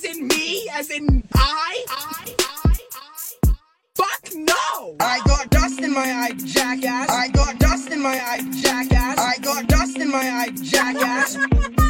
in me? As in I? Fuck no! I got dust in my eye, jackass. I got dust in my eye, jackass. I got dust in my eye, jackass.